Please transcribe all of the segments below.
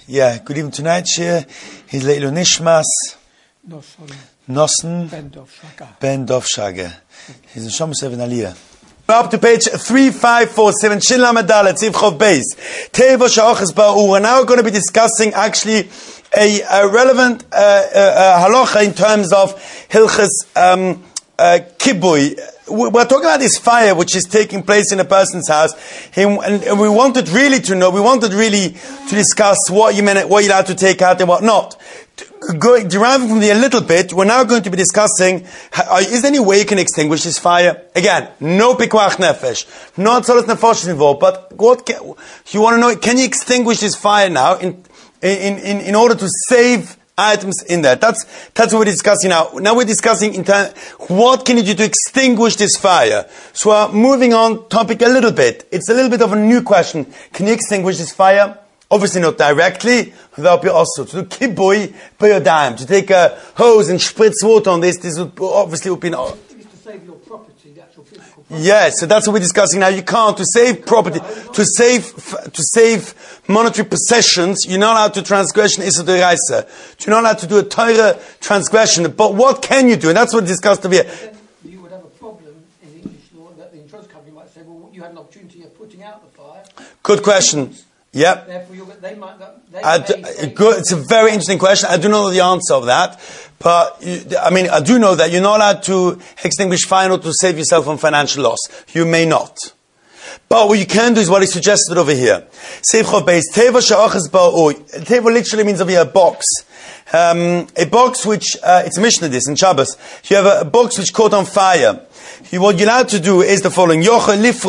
Yeah, good evening tonight, Shir. He's Leilu Nishmas. Nossen Ben Dovshaga. He's in Shomus Even Aliyah. We're up to page 3547, Shin Lamed Dalet, Tzivchov Beis. Teva Sha'oches Ba'u. We're now going to be discussing actually a relevant halacha in terms of Hilchas Kibui. We're talking about this fire which is taking place in a person's house, and we wanted really to discuss what you're allowed to take out and what not. Deriving from there a little bit, we're now going to be discussing, is there any way you can extinguish this fire? Again, no pikuach nefesh, no tzolos nefesh involved, but you want to know, can you extinguish this fire now in order to save items in there? That's what we're discussing now. Now we're discussing what can you do to extinguish this fire? So we're moving on topic a little bit. It's a little bit of a new question. Can you extinguish this fire? Obviously not directly, without be also to do kibui by your dime, to take a hose and spritz water on this would obviously be to save your property, the actual physical property. Yes, so that's what we're discussing now. You can't, to save property, to save monetary possessions, you're not allowed to transgression Issa D'Oraisa. You're not allowed to do a Torah transgression, but what can you do? And that's what we discussed over here. Then you would have a problem in English law that the insurance company might say, well, you had an opportunity of putting out the fire. Good question. Yep. Therefore, they might good. It's a very interesting question. I do not know the answer of that, but I do know that you're not allowed to extinguish fire or to save yourself from financial loss. You may not. But what you can do is what is suggested over here. Teva literally means over here a box. A box which, it's a Mishnah this in Shabbos. You have a box which caught on fire. What you're allowed to do is the following. You're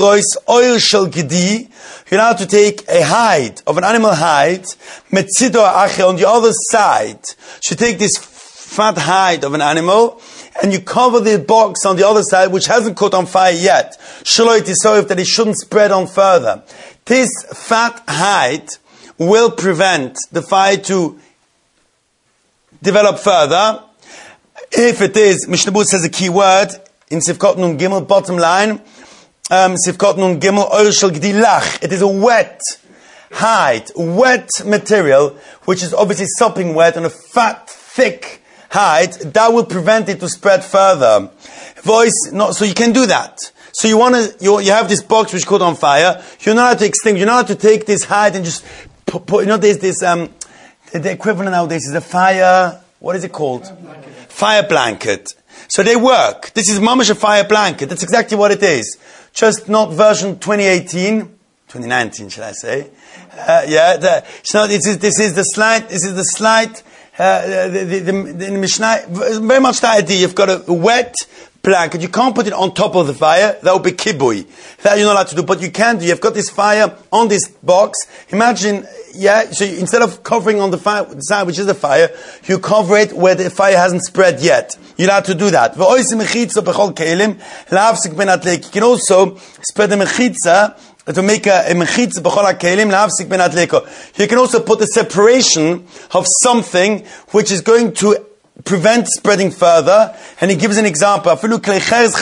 allowed to take a hide, of an animal hide, on the other side. So you take this fat hide of an animal, and you cover the box on the other side, which hasn't caught on fire yet. Shaloi tisoif, that it shouldn't spread on further. This fat hide will prevent the fire to develop further. If it is, Mishnah Berurah says a key word, in Sivkot Nun Gimel, bottom line, Sivkot Nun Gimel, Oil Shel Gdilach. It is a wet hide, wet material, which is obviously sopping wet, and a fat, thick hide, that will prevent it to spread further. So you can do that. So you have this box which caught on fire, you're not allowed to extinguish, you're not allowed to take this hide and just put there's this, the equivalent nowadays is a fire, what is it called? Fire blanket. So they work. This is mamash a fire blanket. That's exactly what it is. Just not version 2019, shall I say? This is the slight, the Mishnah, very much the idea. You've got a wet blanket. You can't put it on top of the fire. That would be kibui. That you're not allowed to do, but you can do. You've got this fire on this box. Imagine, so instead of covering on the side which is the fire, you cover it where the fire hasn't spread yet. You're allowed to do that. You can also spread the mechitza to make a mechitza b'chol ha'kelim la'afsik ben adleko. You can also put a separation of something which is going to prevent spreading further. And he gives an example. You have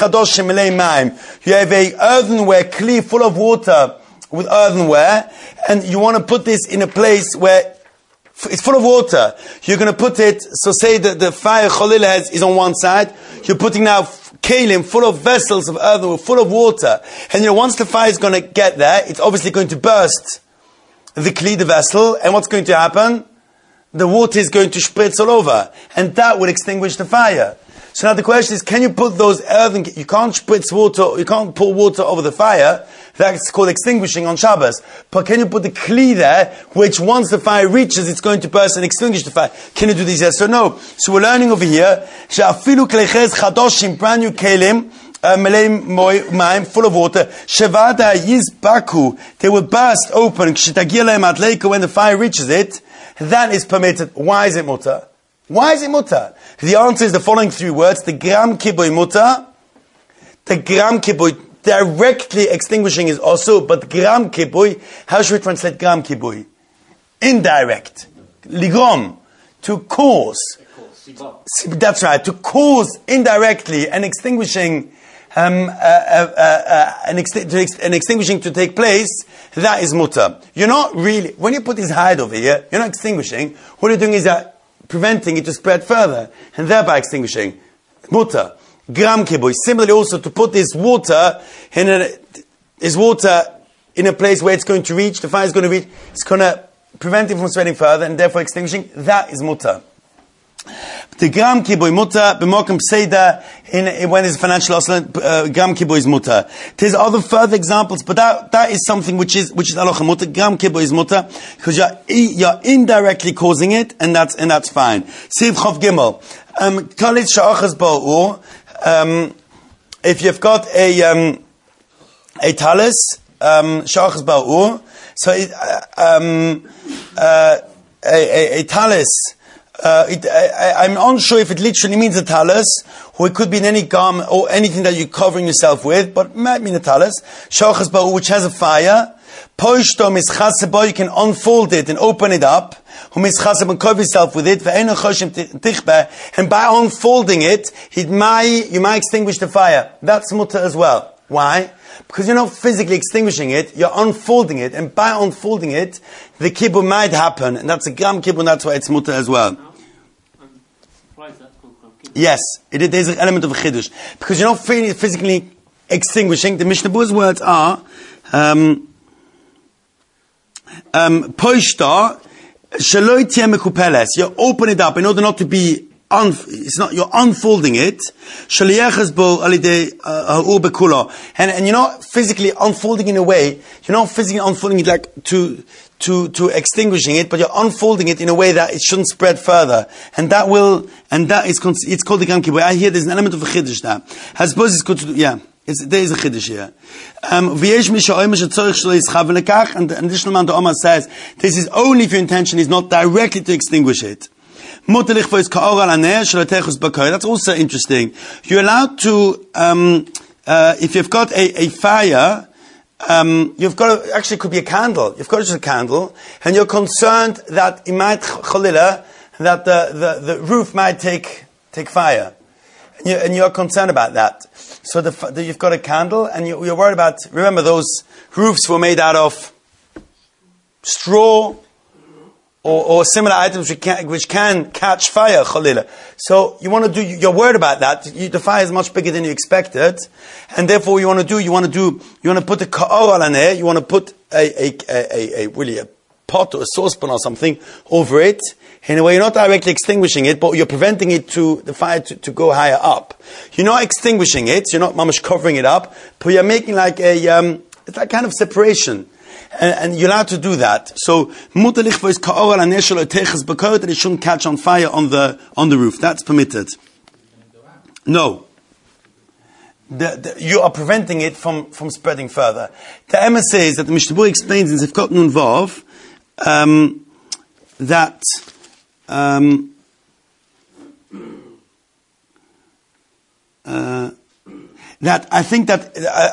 a earthenware kli full of water with earthenware, and you want to put this in a place where it's full of water. You're going to put it, so say that the fire cholil is on one side, you're putting now kalim full of vessels of earthenware, full of water. And once the fire is going to get there, it's obviously going to burst the kli, the vessel, and what's going to happen? The water is going to spritz all over, and that will extinguish the fire. So now the question is, can you put those you can't spritz water, you can't pour water over the fire, that's called extinguishing on Shabbos. But can you put the kli there, which once the fire reaches, it's going to burst and extinguish the fire? Can you do this, yes or no? So we're learning over here, she'afilu kleiches chadoshim, brand new kelim, Maim, full of water. Shevada yizbaku, they will burst open. When the fire reaches it, that is permitted. Why is it mutter? Why is it mutter? The answer is the following three words: the gram kibui mutter, the gram kibui directly extinguishing is also, but gram kibui. How should we translate gram kibui? Indirect, ligrom, to cause. That's right, to cause indirectly and extinguishing an extinguishing to take place, that is mutter. You're not really, when you put his hide over here, you're not extinguishing. What you're doing is preventing it to spread further, and thereby extinguishing. Mutter. Gram kibui. Similarly also to put this water in a place where it's going to reach, the fire is going to reach, it's going to prevent it from spreading further, and therefore extinguishing, that is mutter. The gram kibui mutter, b'mokem pseida, when there's financial loss, gram kibui is mutter. There's other further examples, but that is something which is halacha mutter. Gram kibui is mutter, because you're indirectly causing it, and that's fine. Siv Chav Gimel. Kalit sha'achas ba'ur, if you've got a talis, sha'achas ba'ur, so a talis, I'm unsure if it literally means a talus, or it could be in any garment or anything that you're covering yourself with, but it might mean a talus. Shachas ba'u, which has a fire. Poishto mischasebo, you can unfold it and open it up. Umischasebo, and cover yourself with it. Ve'eno choshim tichbe, and by unfolding it, you might extinguish the fire. That's mutter as well. Why? Because you're not physically extinguishing it, you're unfolding it, and by unfolding it, the kibbutz might happen, and that's a gram kibbutz, and that's why it's mutter as well. Yes, there's an element of a chiddush. Because you're not physically extinguishing. The Mishnah Berurah's words are, poishta, shaloi tiyeh mekupeles. You open it up in order not to be, you're unfolding it. Shaliyachas bo alidei ha'ur bekula. And you're not physically unfolding in a way, you're not physically unfolding it like to extinguishing it, but you're unfolding it in a way that it shouldn't spread further. And it's called the Gram Kibui. I hear there's an element of a chiddush there. I suppose it's good to do, yeah. There is a chiddush here. And the additional amount of Omar says, this is only if your intention is not directly to extinguish it. That's also interesting. You're allowed to, if you've got a fire, you've got actually it could be a candle. You've got just a candle, and you're concerned that it might chalila, that the roof might take fire, and you're concerned about that. So you've got a candle, and you're worried about. Remember, those roofs were made out of straw or similar items which can catch fire, chalila. So you're worried about that. The fire is much bigger than you expected, and therefore you want to put a ka'or al haneh, you want to put a pot or a saucepan or something over it, in a way you're not directly extinguishing it, but you're preventing the fire to go higher up. You're not extinguishing it, you're not mamash covering it up, but you're making like it's like kind of separation. And you're allowed to do that. So, that it shouldn't catch on fire on the roof. That's permitted. No. You are preventing it from spreading further. The Emma says that the Mishnah Berurah explains in Zivkot Nun Vav, that I think that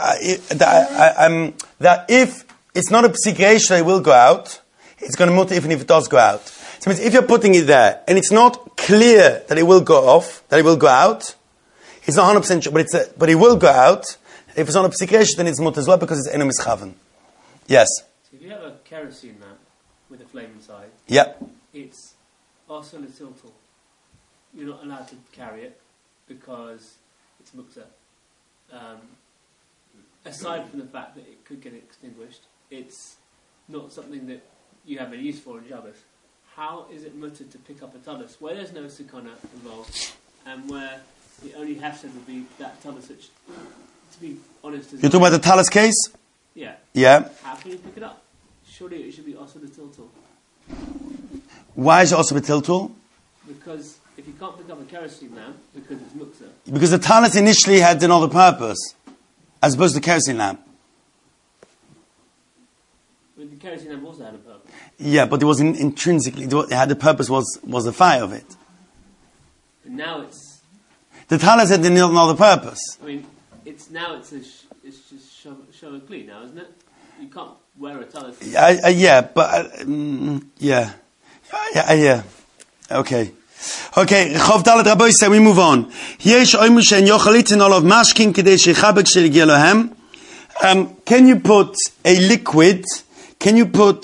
if it's not a psikreish that it will go out, it's going to mutter even if it does go out. So it means if you're putting it there, and it's not clear that it will go off, that it will go out, it's not 100% sure, but it will go out. If it's not a psikreish, then it's mutter as well, because it's eno mischaven. Yes? So if you have a kerosene lamp with a flame inside, yep, it's also a tiltal. You're not allowed to carry it, because it's muktzah. Aside from the fact that it could get extinguished, it's not something that you have any use for in Shabbos. How is it mutter to pick up a talus where there's no sikana involved, and where the only hefsed would be that talus, which, to be honest, is... You're talking about the talus case? Yeah. Yeah. How can you pick it up? Surely it should be also the tiltul. Why is it also a tiltul? Because if you can't pick up a kerosene lamp, because it's muktzah. Because the talus initially had another purpose, as opposed to the kerosene lamp. Well, the kerosene lamp also had a purpose. Yeah, but it was intrinsically, it had the purpose was the fire of it. And now it's... The talus had another purpose. I mean, it's just show clean now, isn't it? You can't wear a talus. Yeah, but yeah. Okay. Okay, Chav Dalet Rabbi said we move on. Yesh oimu she'en yochalitin olav mashkin kedei shechabek she'yigia lohem. Can you put a liquid? Can you put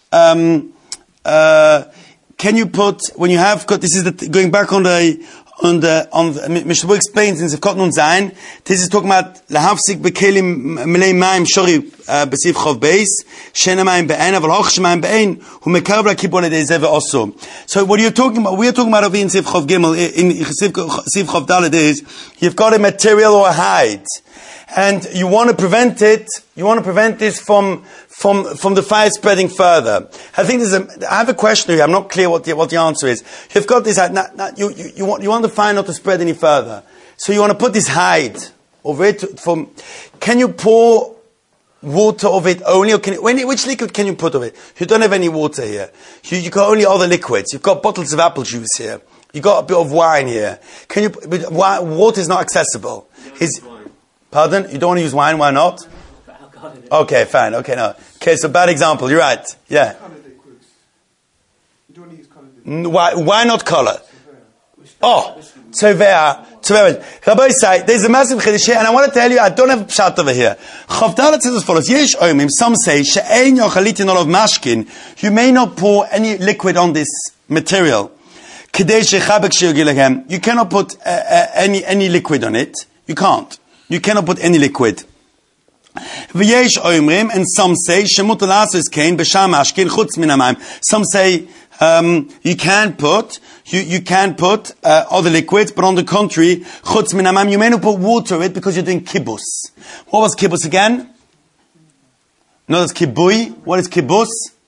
when you have got, this is going back on the Mishnah explains in Zevkot Nun Zayin, this is talking about lahafsik bekelim melei mayim shori b'siv chov beis shena mayim be'en aval hoch shemayim be'en hu mekav lakibon edei zeve oso. So what you're talking about, we are talking about over in Siv Chov Gimel, in Siv Chov Dalet is, you've got a material or a hide, and you want to prevent it. You want to prevent this from the fire spreading further. I think I have a question here. I'm not clear what the answer is. You've got this. You want the fire not to spread any further, so you want to put this hide over it. Can you pour water over it only, or which liquid can you put over it? You don't have any water here. You got only other liquids. You've got bottles of apple juice here. You got a bit of wine here. Water is not accessible. Pardon? You don't want to use wine? Why not? Okay, fine. Okay, no. Okay, so bad example. You're right. Yeah. You don't use colour. Why not color? Oh, Tovea. Rabbi say there's a massive chiddush here, and I want to tell you I don't have a pshat over here. Chav Dalet says as follows: Yesh omim. Some say she'ein yochalitin olav mashkin. You may not pour any liquid on this material. Kedei shechabek she'yigia lohem. You cannot put any liquid on it. You can't. You cannot put any liquid. V'yesh omrim, and some say shemutar la'asos kain b'sham mashkin chutz min hamayim. Some say you can put other liquids, but on the contrary, chutz min hamayim, you may not put water in it because you're doing kibbus. What was kibbus again? No, that's kibui. What is kibbus?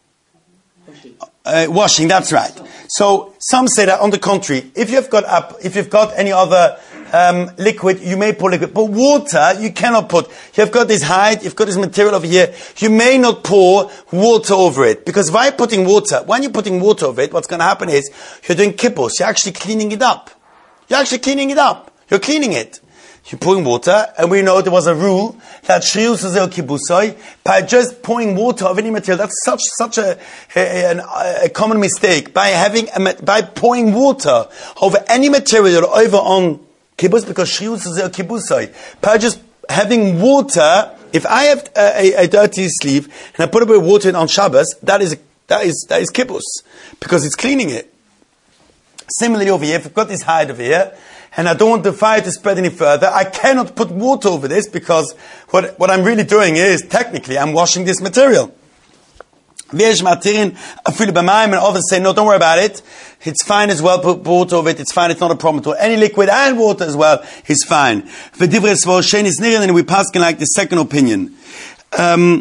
Washing. That's right. So some say that on the contrary, if you've got any other liquid, you may pour liquid, but water you cannot put. You've got this hide, you've got this material over here. You may not pour water over it, because when you're putting water over it, what's going to happen is you're doing kibbus. You're actually cleaning it up. You're cleaning it. You're pouring water, and we know there was a rule that shrius hazel kibusoi, by just pouring water over any material. That's such a common mistake. By pouring water over any material over on kibbutz, because shrius hazel kibusoi, by just having water. If I have a dirty sleeve and I put a bit of water in on Shabbos, that is kibbutz, because it's cleaning it. Similarly over here, if I've got this hide over here, and I don't want the fire to spread any further, I cannot put water over this, because what I'm really doing is, technically, I'm washing this material. And others say, no, don't worry about it. It's fine as well, put water over it, it's fine, it's not a problem at all. Any liquid and water as well is fine. And we pass like the second opinion. I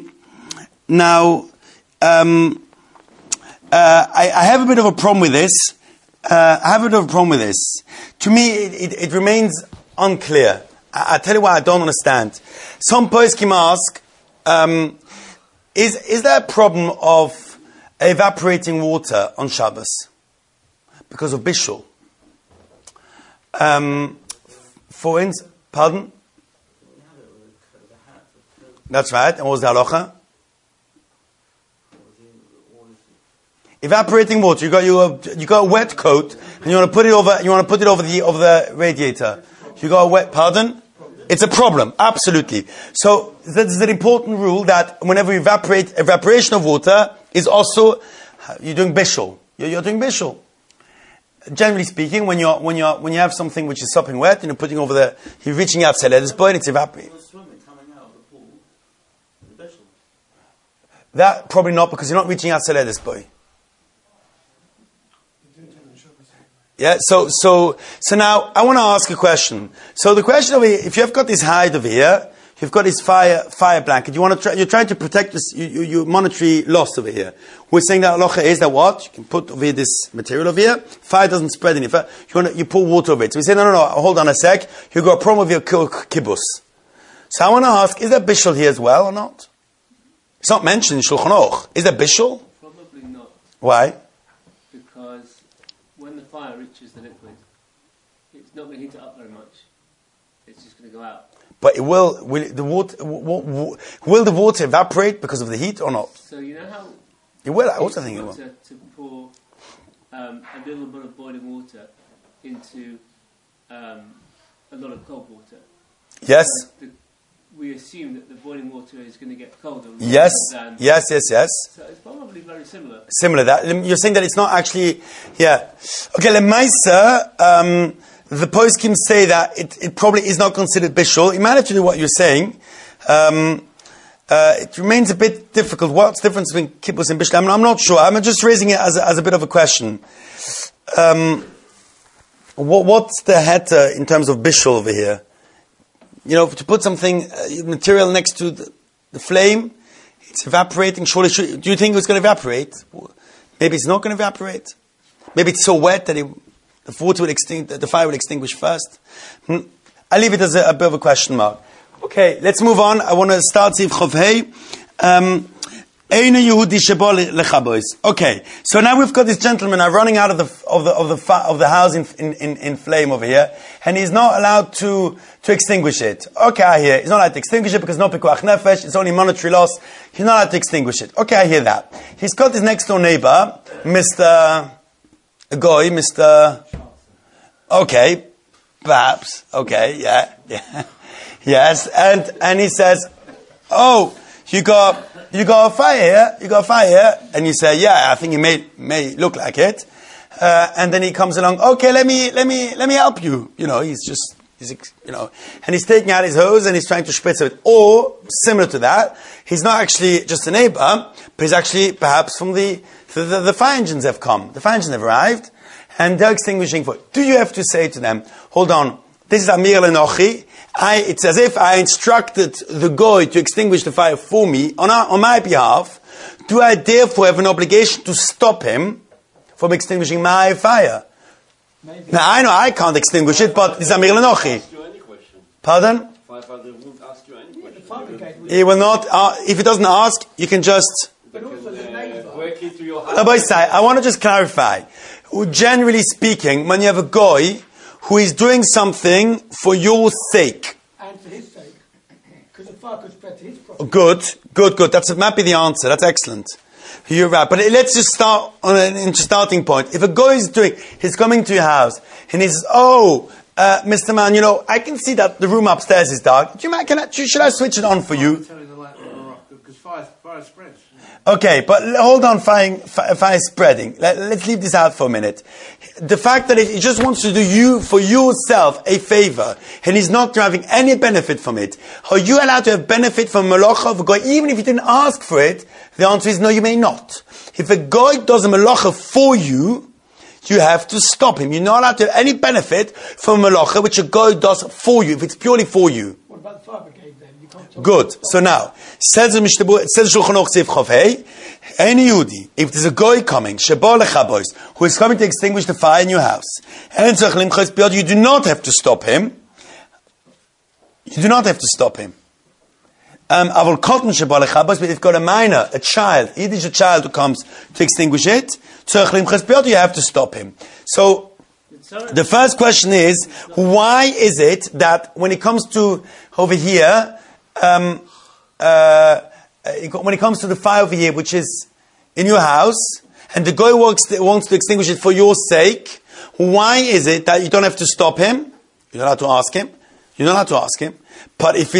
have a bit of a problem with this. To me, it remains unclear. I tell you why I don't understand. Some poskim ask, is there a problem of evaporating water on Shabbos because of bishul? For instance, pardon? That's right. And what was the halacha? Evaporating water. You got a wet coat, and you want to put it over. You want to put it over the radiator. You got a wet. Pardon? It's a problem. Absolutely. So that's an important rule that whenever you evaporation of water is also you're doing bishul. You're doing bishul. Generally speaking, when you have something which is sopping wet and you're putting over you're reaching outside this point, it's evaporating. That probably not, because you're not reaching outside this boy. Yeah, so now I want to ask a question. So the question over here, if you've got this hide over here, you've got this fire blanket, you're trying to protect this, your monetary loss over here. We're saying that halacha is that what? You can put over here this material over here, fire doesn't spread any fire, you pour water over it. So we say, no, hold on a sec, you've got a problem with your kibbutz. So I want to ask, is there bishul here as well or not? It's not mentioned in Shulchan Aruch. Is there bishul? Probably not. Why? Because when the fire reaches the liquid, it's not going to heat it up very much. It's just going to go out. But will the water evaporate because of the heat or not? So you know how it will. I also think it will. To pour a little bit of boiling water into a lot of cold water. Yes. We assume that the boiling water is going to get colder. Yes. Yes. So it's probably very similar. Similar. That you're saying that it's not actually. Yeah. Okay. Lemaisa, the poskim say that it probably is not considered bishul. It might have to do what you're saying. It remains a bit difficult. What's the difference between kibbutz and bishul? I'm not sure. I'm just raising it as a bit of a question. What's the heter in terms of bishul over here? You know, to put something material next to the flame, it's evaporating. Surely, do you think it's going to evaporate? Maybe it's not going to evaporate. Maybe it's so wet that the fire will extinguish first. I leave it as a bit of a question mark. Okay, let's move on. I want to start Siv Chov Hei. Okay, so now we've got this gentleman now running out of the house in flame over here, and he's not allowed to extinguish it. Okay, I hear. He's not allowed to extinguish it because no pikuach nefesh. It's only monetary loss. He's not allowed to extinguish it. Okay, I hear that. He's got his next door neighbor, Mr. Goy, Mr. Okay, perhaps. Okay, yeah. Yes, and he says, "Oh, you got a fire here? You got a fire here?" And you say, "Yeah, I think it may look like it." And then he comes along. Okay, let me help you. You know, he's and he's taking out his hose and he's trying to spritz it. Or similar to that, he's not actually just a neighbor, but he's actually perhaps from the fire engines have come. The fire engines have arrived, and they're extinguishing for. Do you have to say to them, "Hold on, this is Amir Lenochi. It's as if I instructed the goy to extinguish the fire for me on my behalf. Do I therefore have an obligation to stop him from extinguishing my fire?" Maybe. Now I know I can't extinguish it, but it's Amir Lenochi. Pardon? The fire brigade would- He will not. If he doesn't ask, you can just. But also the neighbour. Rabbi Sai, I want to just clarify. Generally speaking, when you have a goy who is doing something for your sake. And for his sake. Because the fire could spread to his property. Good. That might be the answer. That's excellent. You're right. But let's just start on an starting point. If a guy he's coming to your house, and he says, "Oh, Mr. Man, you know, I can see that the room upstairs is dark. Do you mind, should I switch it on for you?" Turning the light on or off, because fire spreads. Okay, but hold on, fire spreading. Let's leave this out for a minute. The fact that he just wants to do for yourself a favor, and he's not deriving any benefit from it. Are you allowed to have benefit from malacha of a guy, even if you didn't ask for it? The answer is no, you may not. If a guy does a malacha for you, you have to stop him. You're not allowed to have any benefit from malacha which a guy does for you, if it's purely for you. What about the fire brigade then? You can't talk Good. So now, says Shulchan Aruch Siv Chov Hei, any Yehudi, if there's a goy coming, Sheba Lechabois, who is coming to extinguish the fire in your house, you do not have to stop him. You do not have to stop him. Avol Kotten Sheba Lechabois, but if you've got a minor, a child, it is a child who comes to extinguish it, you have to stop him. So, the first question is, why is it that when it comes to over here, when it comes to the fire over here, which is in your house, and the guy wants to extinguish it for your sake, why is it that you don't have to stop him? You're not allowed to ask him. You're not allowed to ask him. But if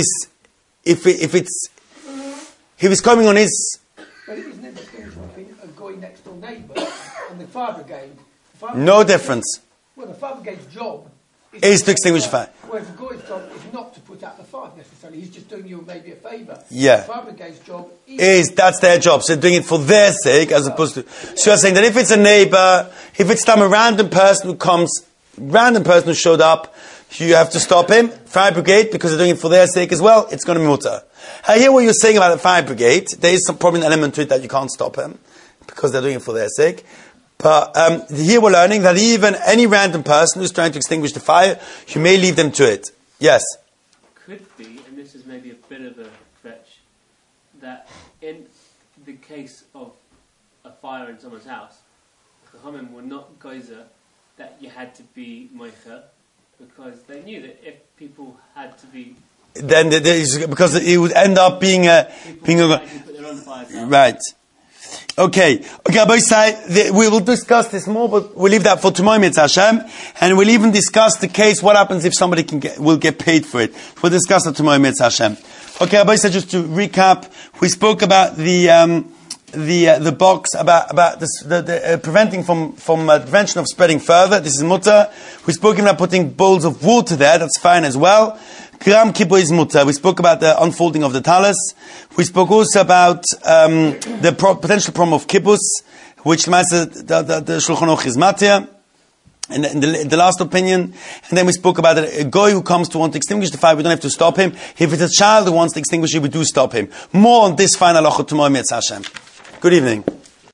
he's coming on his... But it isn't a distinction between a guy next door neighbour and the fire brigade. No difference. Well, the fire brigade's job is to extinguish the fire. Whereas the guy's job is not to put out the fire necessarily. He's just doing you maybe a favour. Yeah. The fire brigade's job that's their job. So they're doing it for their sake as opposed to... So you're saying that if it's a neighbour, if it's some random person who showed up, you have to stop him. Fire brigade, because they're doing it for their sake as well, it's going to be mutter. I hear what you're saying about the fire brigade. There is probably an element to it that you can't stop him because they're doing it for their sake. But here we're learning that even any random person who's trying to extinguish the fire, you may leave them to it. Yes? Could be, and this is maybe a bit of a stretch, that in the case of a fire in someone's house, the Chachamim were not geyser that you had to be moicher, because they knew that if people had to be... Then because it would end up being a... People put their own fires out. Right. Okay, Rabbi Say, we will discuss this more, but we'll leave that for tomorrow, Mitzvah Hashem, and we'll even discuss the case, what happens if somebody will get paid for it. We'll discuss that tomorrow, Mitzvah Hashem. Okay, Rabbi Say, just to recap, we spoke about the box, about the preventing from prevention of spreading further. This is mutter. We spoke about putting bowls of water there, that's fine as well. Gram Kippur is mutter. We spoke about the unfolding of the talis. We spoke also about the potential problem of kibbutz, which the Shulchan Aruch is matir, in the last opinion. And then we spoke about a guy who comes to want to extinguish the fire. We don't have to stop him. If it's a child who wants to extinguish it, we do stop him. More on this final halacha tomorrow, Mitzvah Hashem. Good evening.